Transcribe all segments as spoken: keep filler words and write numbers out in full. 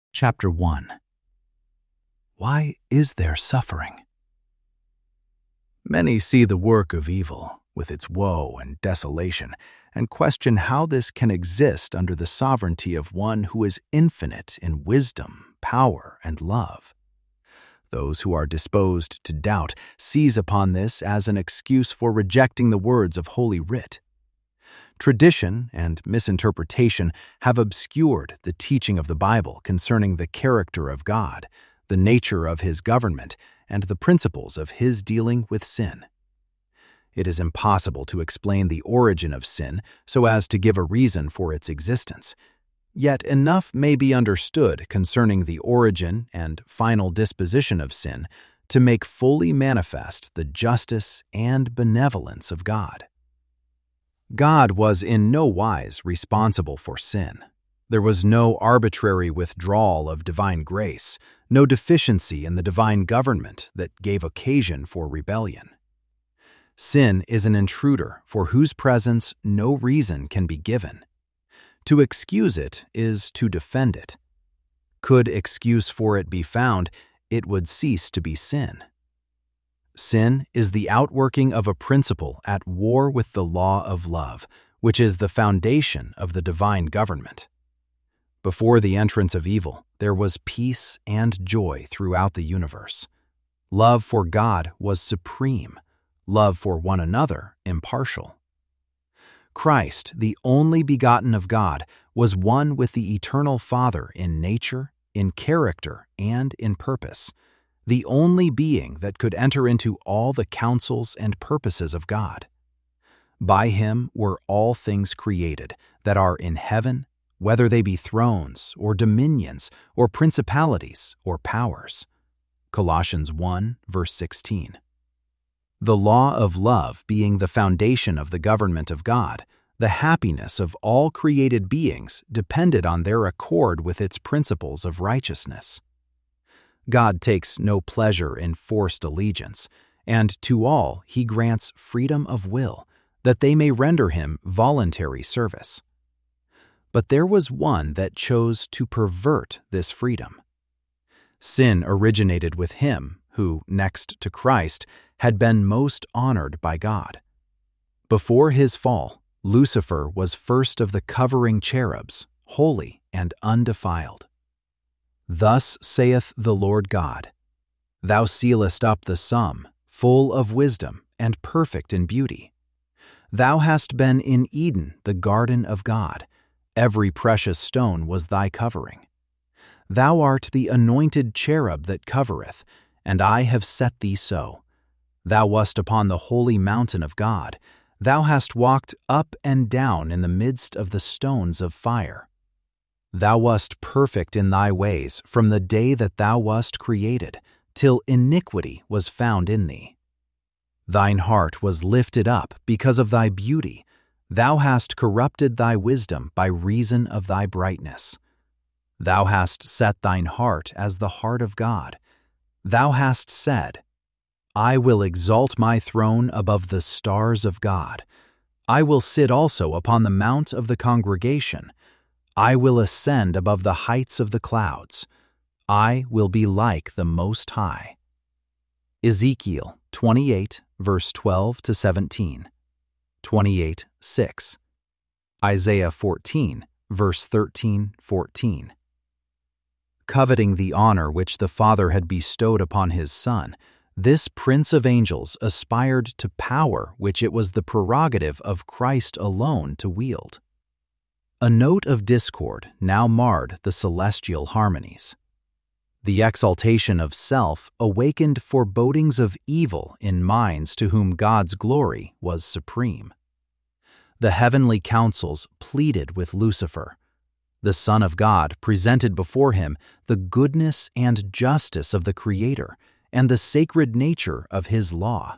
Chapter one. Why is there suffering? Many see the work of evil, with its woe and desolation, and question how this can exist under the sovereignty of one who is infinite in wisdom, power, and love. Those who are disposed to doubt seize upon this as an excuse for rejecting the words of Holy Writ. Tradition and misinterpretation have obscured the teaching of the Bible concerning the character of God, the nature of His government, and the principles of His dealing with sin. It is impossible to explain the origin of sin so as to give a reason for its existence. Yet enough may be understood concerning the origin and final disposition of sin to make fully manifest the justice and benevolence of God. God was in no wise responsible for sin. There was no arbitrary withdrawal of divine grace, no deficiency in the divine government that gave occasion for rebellion. Sin is an intruder for whose presence no reason can be given. To excuse it is to defend it. Could excuse for it be found, it would cease to be sin. Sin is the outworking of a principle at war with the law of love, which is the foundation of the divine government. Before the entrance of evil, there was peace and joy throughout the universe. Love for God was supreme, love for one another impartial. Christ, the only begotten of God, was one with the eternal Father in nature, in character, and in purpose, the only being that could enter into all the counsels and purposes of God. By Him were all things created that are in heaven, whether they be thrones, or dominions, or principalities, or powers. Colossians one, verse sixteen. The law of love being the foundation of the government of God, the happiness of all created beings depended on their accord with its principles of righteousness. God takes no pleasure in forced allegiance, and to all He grants freedom of will, that they may render Him voluntary service. But there was one that chose to pervert this freedom. Sin originated with him who, next to Christ, had been most honored by God. Before his fall, Lucifer was first of the covering cherubs, holy and undefiled. Thus saith the Lord God, Thou sealest up the sum, full of wisdom and perfect in beauty. Thou hast been in Eden, the garden of God. Every precious stone was thy covering. Thou art the anointed cherub that covereth, and I have set thee so. Thou wast upon the holy mountain of God. Thou hast walked up and down in the midst of the stones of fire. Thou wast perfect in thy ways from the day that thou wast created, till iniquity was found in thee. Thine heart was lifted up because of thy beauty. Thou hast corrupted thy wisdom by reason of thy brightness. Thou hast set thine heart as the heart of God. Thou hast said, I will exalt my throne above the stars of God. I will sit also upon the mount of the congregation. I will ascend above the heights of the clouds. I will be like the Most High. Ezekiel twenty-eight, verse twelve to seventeen. twenty-eight, six. Isaiah fourteen, verse thirteen, fourteen. Coveting the honor which the Father had bestowed upon His Son, this Prince of Angels aspired to power which it was the prerogative of Christ alone to wield. A note of discord now marred the celestial harmonies. The exaltation of self awakened forebodings of evil in minds to whom God's glory was supreme. The heavenly councils pleaded with Lucifer. The Son of God presented before him the goodness and justice of the Creator and the sacred nature of His law.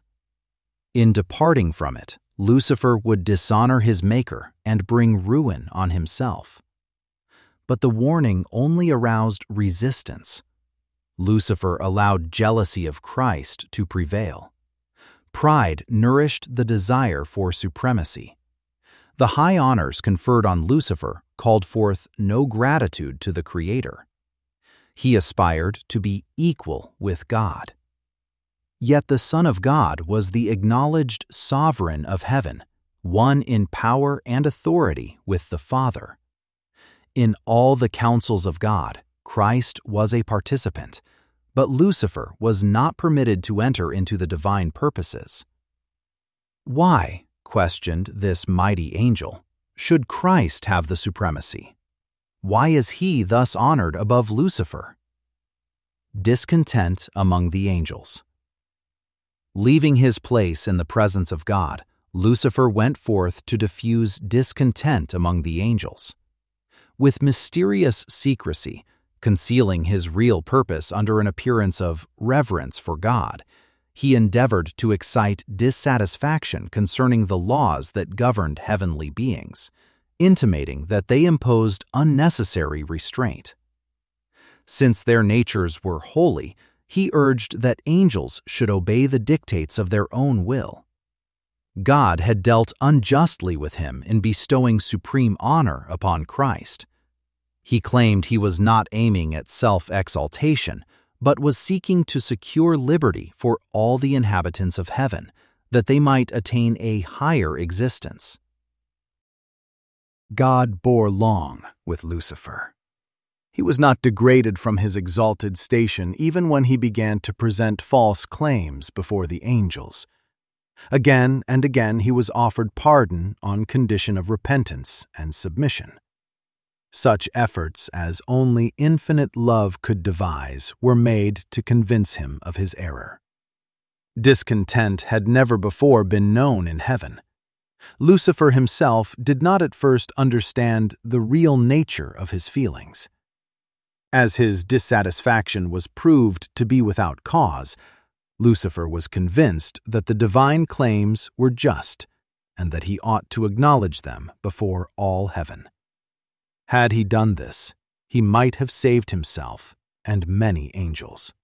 In departing from it, Lucifer would dishonor his Maker and bring ruin on himself. But the warning only aroused resistance. Lucifer allowed jealousy of Christ to prevail. Pride nourished the desire for supremacy. The high honors conferred on Lucifer called forth no gratitude to the Creator. He aspired to be equal with God. Yet the Son of God was the acknowledged sovereign of heaven, one in power and authority with the Father. In all the counsels of God, Christ was a participant, but Lucifer was not permitted to enter into the divine purposes. Why, questioned this mighty angel, should Christ have the supremacy? Why is he thus honored above Lucifer? Discontent among the angels. Leaving his place in the presence of God, Lucifer went forth to diffuse discontent among the angels. With mysterious secrecy, concealing his real purpose under an appearance of reverence for God, he endeavored to excite dissatisfaction concerning the laws that governed heavenly beings, intimating that they imposed unnecessary restraint. Since their natures were holy, he urged that angels should obey the dictates of their own will. God had dealt unjustly with him in bestowing supreme honor upon Christ. He claimed he was not aiming at self-exaltation, but was seeking to secure liberty for all the inhabitants of heaven, that they might attain a higher existence. God bore long with Lucifer. He was not degraded from his exalted station even when he began to present false claims before the angels. Again and again he was offered pardon on condition of repentance and submission. Such efforts as only infinite love could devise were made to convince him of his error. Discontent had never before been known in heaven. Lucifer himself did not at first understand the real nature of his feelings. As his dissatisfaction was proved to be without cause, Lucifer was convinced that the divine claims were just and that he ought to acknowledge them before all heaven. Had he done this, he might have saved himself and many angels.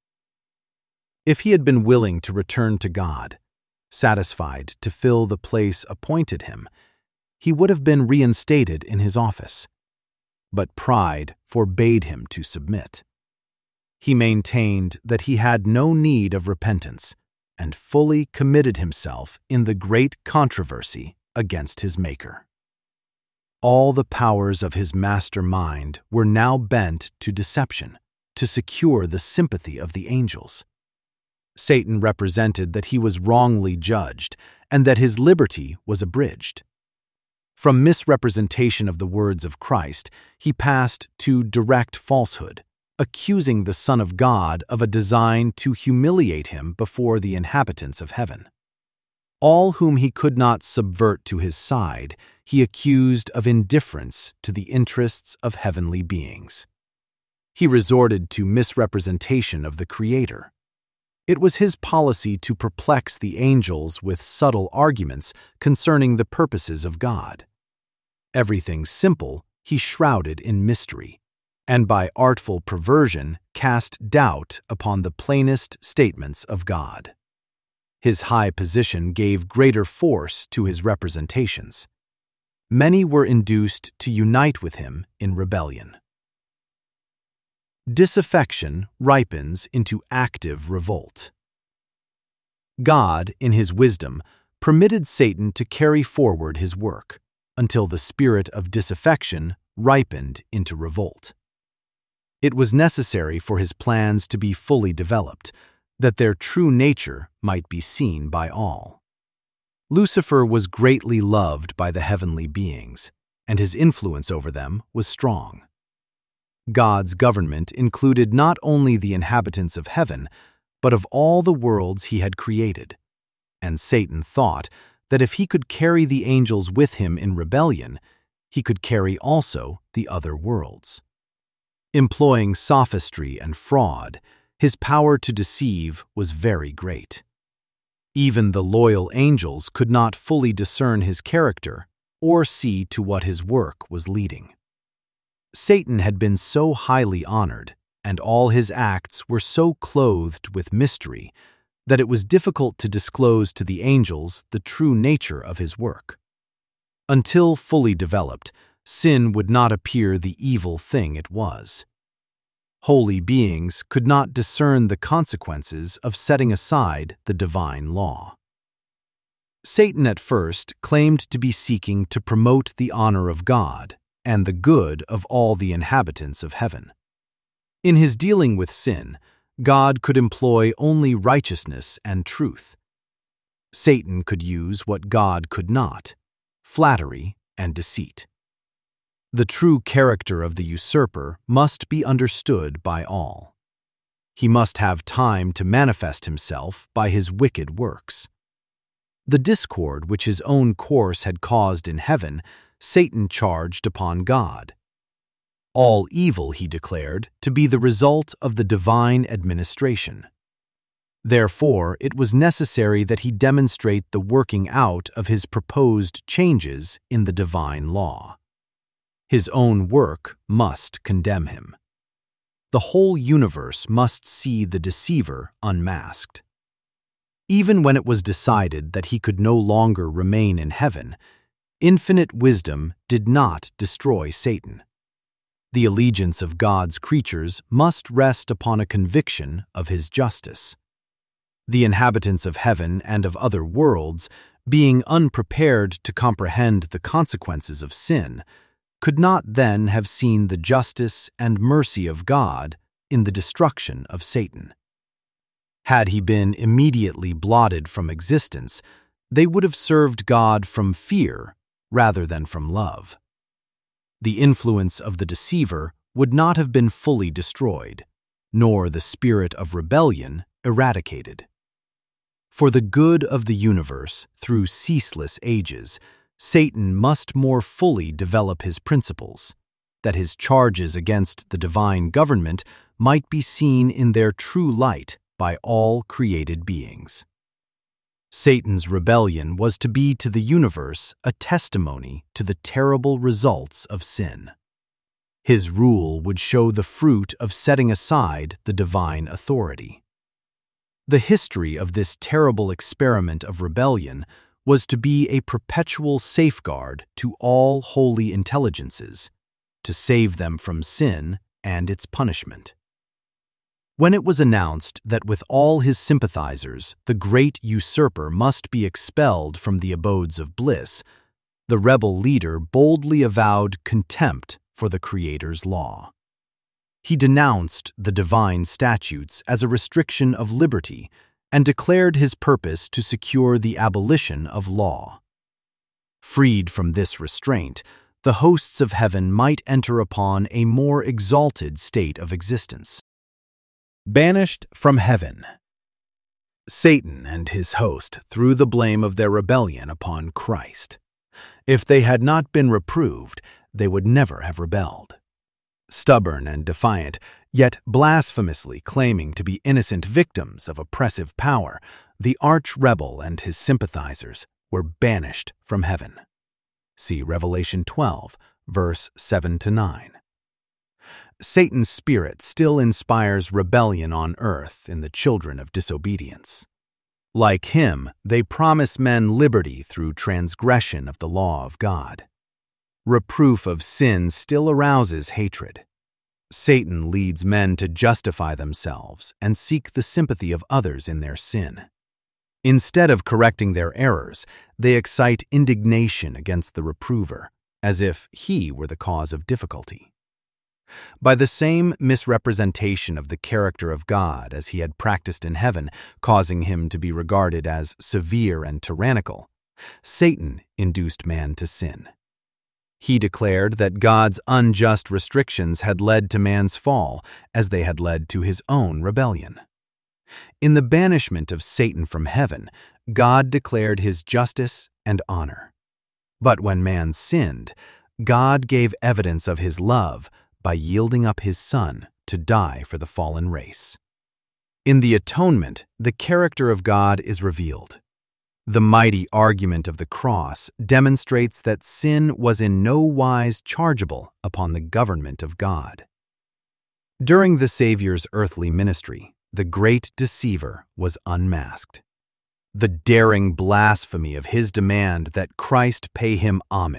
If he had been willing to return to God, satisfied to fill the place appointed him, he would have been reinstated in his office. But pride forbade him to submit. He maintained that he had no need of repentance and fully committed himself in the great controversy against his Maker. All the powers of his master mind were now bent to deception, to secure the sympathy of the angels. Satan represented that he was wrongly judged and that his liberty was abridged. From misrepresentation of the words of Christ, he passed to direct falsehood, accusing the Son of God of a design to humiliate him before the inhabitants of heaven. All whom he could not subvert to his side, he accused of indifference to the interests of heavenly beings. He resorted to misrepresentation of the Creator. It was his policy to perplex the angels with subtle arguments concerning the purposes of God. Everything simple he shrouded in mystery, and by artful perversion cast doubt upon the plainest statements of God. His high position gave greater force to his representations. Many were induced to unite with him in rebellion. Disaffection ripens into active revolt. God, in his wisdom, permitted Satan to carry forward his work until the spirit of disaffection ripened into revolt. It was necessary for his plans to be fully developed, that their true nature might be seen by all. Lucifer was greatly loved by the heavenly beings, and his influence over them was strong. God's government included not only the inhabitants of heaven, but of all the worlds he had created, and Satan thought that if he could carry the angels with him in rebellion, he could carry also the other worlds. Employing sophistry and fraud, his power to deceive was very great. Even the loyal angels could not fully discern his character or see to what his work was leading. Satan had been so highly honored, and all his acts were so clothed with mystery, that it was difficult to disclose to the angels the true nature of his work. Until fully developed, sin would not appear the evil thing it was. Holy beings could not discern the consequences of setting aside the divine law. Satan at first claimed to be seeking to promote the honor of God and the good of all the inhabitants of heaven. In his dealing with sin, God could employ only righteousness and truth. Satan could use what God could not: flattery and deceit. The true character of the usurper must be understood by all. He must have time to manifest himself by his wicked works. The discord which his own course had caused in heaven, Satan charged upon God. All evil he declared to be the result of the divine administration. Therefore, it was necessary that he demonstrate the working out of his proposed changes in the divine law. His own work must condemn him. The whole universe must see the deceiver unmasked. Even when it was decided that he could no longer remain in heaven, infinite wisdom did not destroy Satan. The allegiance of God's creatures must rest upon a conviction of his justice. The inhabitants of heaven and of other worlds, being unprepared to comprehend the consequences of sin, could not then have seen the justice and mercy of God in the destruction of Satan. Had he been immediately blotted from existence, they would have served God from fear rather than from love. The influence of the deceiver would not have been fully destroyed, nor the spirit of rebellion eradicated. For the good of the universe through ceaseless ages, Satan must more fully develop his principles, that his charges against the divine government might be seen in their true light by all created beings. Satan's rebellion was to be to the universe a testimony to the terrible results of sin. His rule would show the fruit of setting aside the divine authority. The history of this terrible experiment of rebellion was to be a perpetual safeguard to all holy intelligences, to save them from sin and its punishment. When it was announced that with all his sympathizers the great usurper must be expelled from the abodes of bliss, the rebel leader boldly avowed contempt for the Creator's law. He denounced the divine statutes as a restriction of liberty and declared his purpose to secure the abolition of law. Freed from this restraint, the hosts of heaven might enter upon a more exalted state of existence. Banished from heaven. Satan and his host threw the blame of their rebellion upon Christ. If they had not been reproved, they would never have rebelled. Stubborn and defiant, yet blasphemously claiming to be innocent victims of oppressive power, the arch-rebel and his sympathizers were banished from heaven. See Revelation twelve, verse seven to nine. Satan's spirit still inspires rebellion on earth in the children of disobedience. Like him, they promise men liberty through transgression of the law of God. Reproof of sin still arouses hatred. Satan leads men to justify themselves and seek the sympathy of others in their sin. Instead of correcting their errors, they excite indignation against the reprover, as if he were the cause of difficulty. By the same misrepresentation of the character of God as he had practiced in heaven, causing him to be regarded as severe and tyrannical, Satan induced man to sin. He declared that God's unjust restrictions had led to man's fall, as they had led to his own rebellion. In the banishment of Satan from heaven, God declared his justice and honor. But when man sinned, God gave evidence of his love by yielding up his Son to die for the fallen race. In the atonement, the character of God is revealed. The mighty argument of the cross demonstrates that sin was in no wise chargeable upon the government of God. During the Savior's earthly ministry, the great deceiver was unmasked. The daring blasphemy of his demand that Christ pay him homage,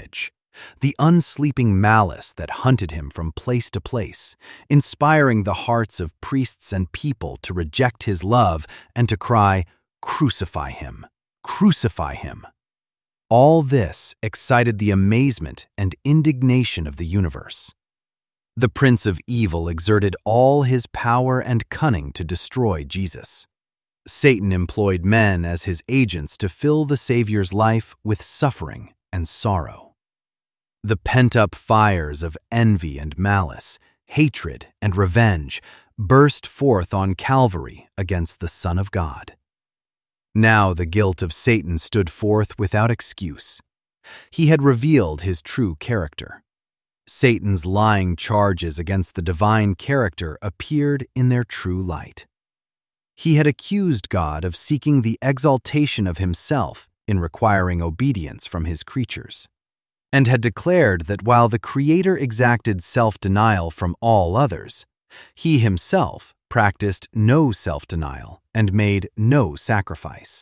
The unsleeping malice that hunted him from place to place, inspiring the hearts of priests and people to reject his love and to cry, "Crucify him! Crucify him!" All this excited the amazement and indignation of the universe. The Prince of Evil exerted all his power and cunning to destroy Jesus. Satan employed men as his agents to fill the Savior's life with suffering and sorrow. The pent-up fires of envy and malice, hatred and revenge burst forth on Calvary against the Son of God. Now the guilt of Satan stood forth without excuse. He had revealed his true character. Satan's lying charges against the divine character appeared in their true light. He had accused God of seeking the exaltation of himself in requiring obedience from his creatures, and had declared that while the Creator exacted self-denial from all others, he himself practiced no self-denial and made no sacrifice.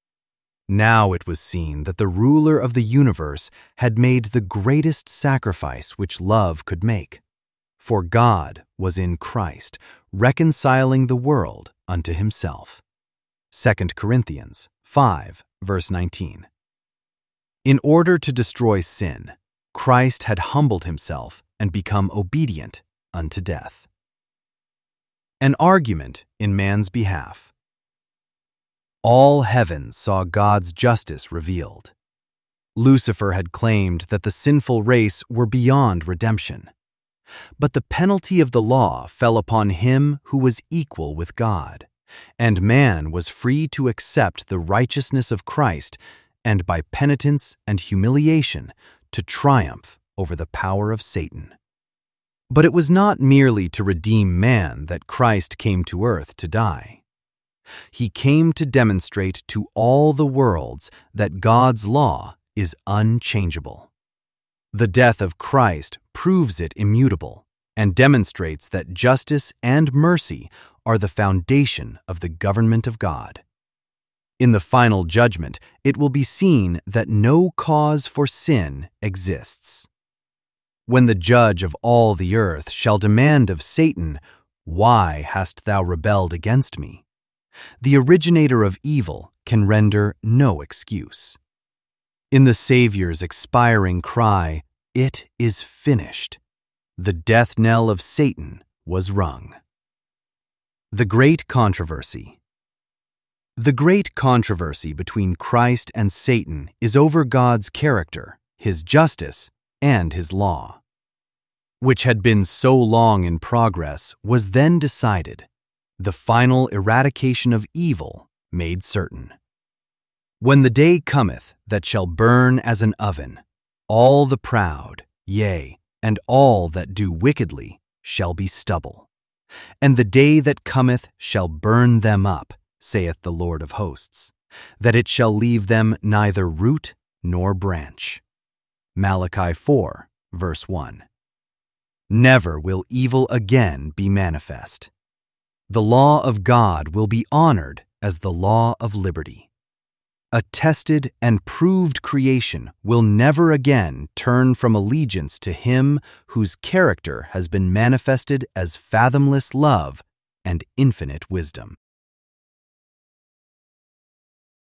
Now it was seen that the ruler of the universe had made the greatest sacrifice which love could make. For God was in Christ, reconciling the world unto himself. Second Corinthians five, verse nineteen. In order to destroy sin, Christ had humbled himself and become obedient unto death. An argument in man's behalf. All heaven saw God's justice revealed. Lucifer had claimed that the sinful race were beyond redemption. But the penalty of the law fell upon him who was equal with God, and man was free to accept the righteousness of Christ and by penitence and humiliation to triumph over the power of Satan. But it was not merely to redeem man that Christ came to earth to die. He came to demonstrate to all the worlds that God's law is unchangeable. The death of Christ proves it immutable and demonstrates that justice and mercy are the foundation of the government of God. In the final judgment, it will be seen that no cause for sin exists. When the judge of all the earth shall demand of Satan, "Why hast thou rebelled against me?" the originator of evil can render no excuse. In the Savior's expiring cry, "It is finished," the death knell of Satan was rung. The Great Controversy. The great controversy between Christ and Satan is over God's character, his justice, and his law. Which had been so long in progress was then decided, the final eradication of evil made certain. When the day cometh that shall burn as an oven, all the proud, yea, and all that do wickedly, shall be stubble. And the day that cometh shall burn them up, saith the Lord of hosts, that it shall leave them neither root nor branch. Malachi four, verse one. Never will evil again be manifest. The law of God will be honored as the law of liberty. A tested and proved creation will never again turn from allegiance to him whose character has been manifested as fathomless love and infinite wisdom.